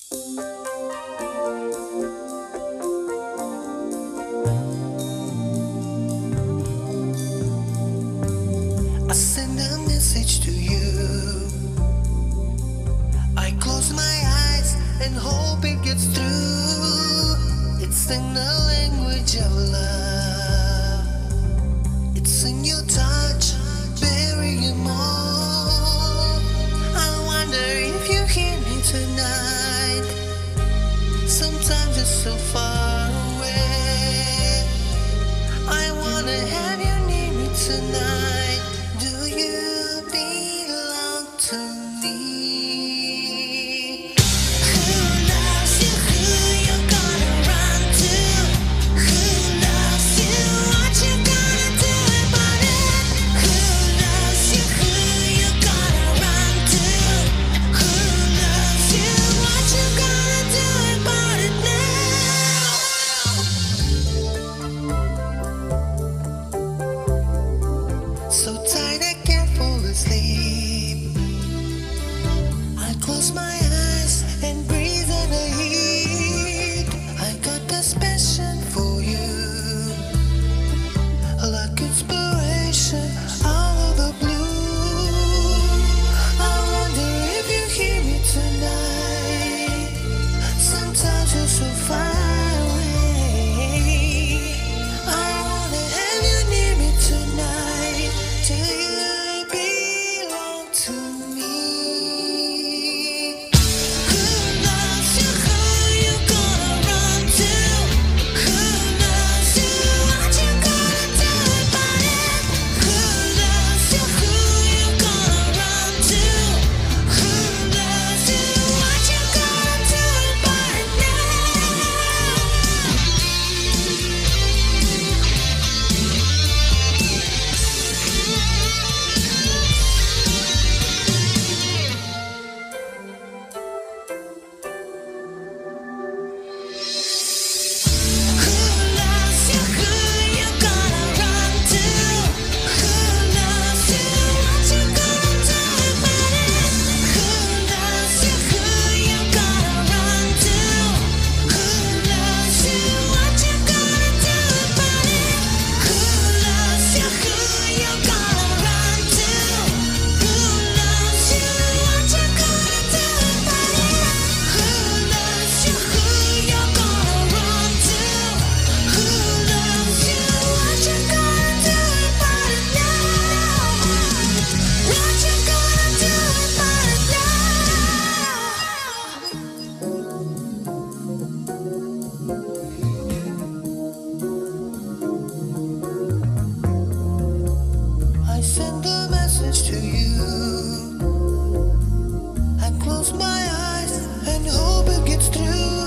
I send a message to you. I close my eyes and hope it gets through. It's in the language of love. It's in your touch, burying more. I wonder if you hear me tonight. Sometimes it's so far away. I wanna have you near me tonight. Do you belong to me? Who loves you? Who you gonna run to? Who loves you? What you gonna do about it? Who loves you? Who you gonna run to? Who loves you? What you gonna do about it now? So tired I can't fall asleep. I close my eyes and breathe in the heat. I got this passion for you, like inspiration out of the blue. I wonder if you hear me tonight. Sometimes you're so far away. I wanna have you near me tonight. Do you belong to me? Who loves you? Who you gonna run to? Who loves you? What you gonna do about it? Who loves you? Who you gonna run to? Who loves you? What you gonna do about it Who loves you? Who you gonna run to? Who loves you? What you gonna do about it? Who loves you? Who you gonna run to? Who loves you? What you gonna do about it? Who loves you? Who you gonna run to? Who loves you? What you gonna do about it? Who loves you? Who you gonna run to? Who loves you? What you gonna do about it now? What you gonna do about it now? I send a message to you. I close my eyes and hope it gets through.